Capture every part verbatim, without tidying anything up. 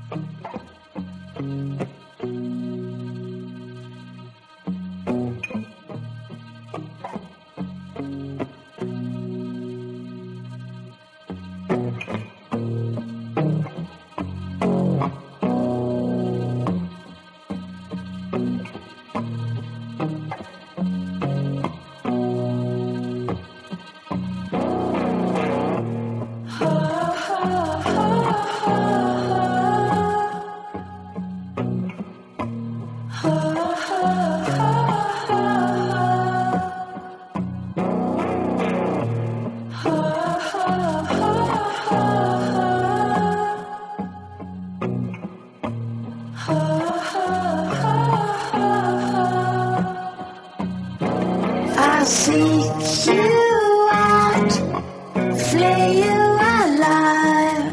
I'll seek you out, flay you alive.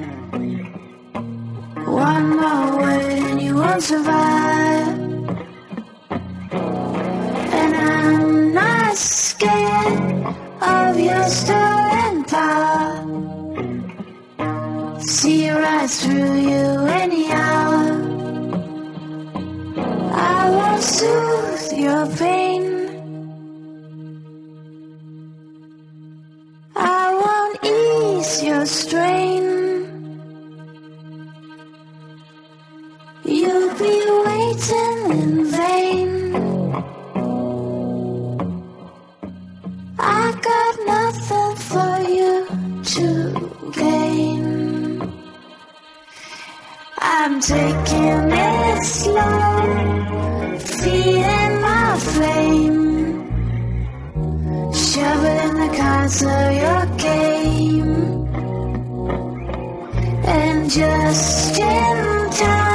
One more word and you won't survive. And I'm not scared of your stolen power. See right through you anyhow. I won't soothe your pain. I won't ease your strain. You'll be waiting in vain. I got nothing for you to gain. I'm taking it slow, feeding my flame, shoveling the cards of your game, and just in time